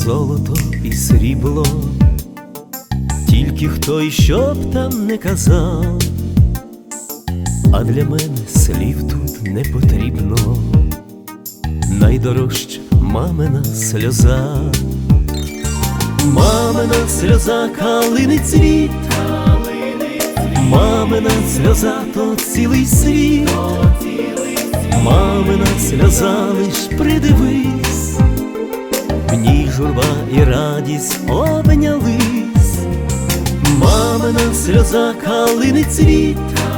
золото і срібло, тільки хто й що б там не казав, а для мене слів тут не потрібно. Найдорожча мамина сльоза, мамина сльоза калини цвіт, мамина сльоза то цілий світ, мамина сльоза лиш придивись, в ній журба і радість обнялись. Мамина сльоза калини цвіт,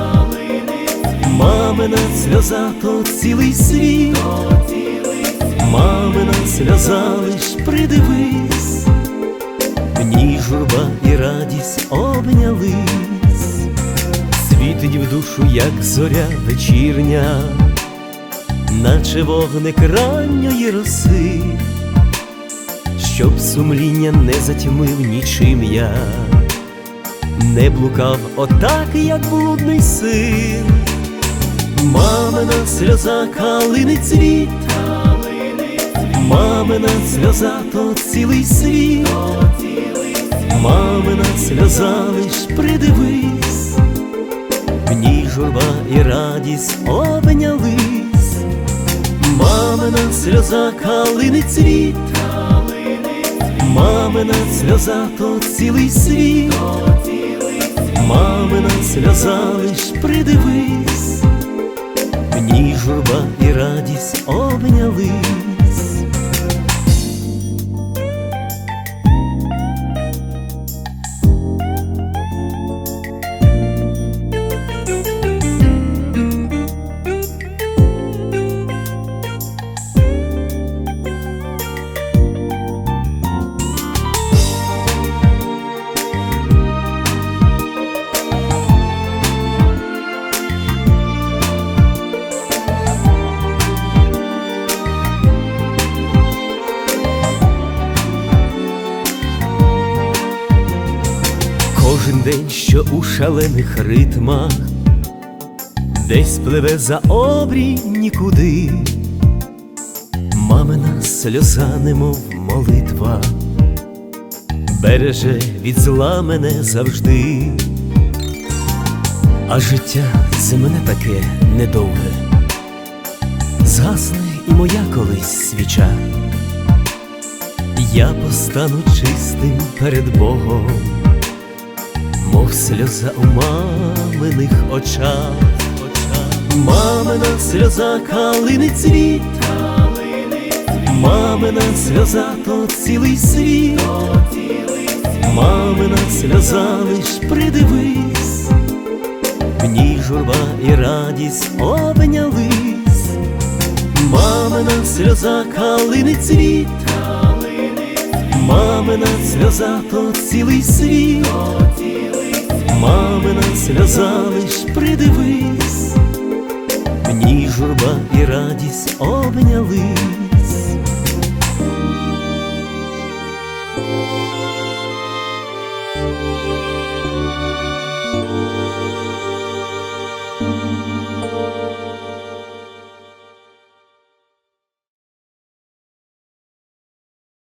мамина сльоза то цілий світ, мамина сльоза лиш придивись, в ній журба і радість обнялись. Світить в душу, як зоря вечірня, наче вогник ранньої роси, щоб сумління не затьмив нічим я, не блукав отак, як блудний син. Мамина сльоза калини цвіт, мамина сльоза то цілий світ, мамина сльоза лиш придивись, в ній журба і радість обнялись. Мамина сльоза калини цвіт, мамина сльоза то цілий світ, мамина сльоза лиш придивись, в ній журба і радість обнялись. Кожен день, що у шалених ритмах, десь пливе за обрій нікуди, мамина сльоза, немов молитва, береже від зла мене завжди. А життя земне таке недовге, згасне і моя колись свіча, я постану чистим перед Богом, мов сльоза у маминих очах. Мамина сльоза калини цвіт, мамина сльоза то цілий світ, мамина сльоза лиш придивись, в ній журба і радість обнялись. Мамина сльоза калини цвіт, мамина сльоза то цілий світ, мамина сльоза лиш придивись, в ній журба і радість обнялись.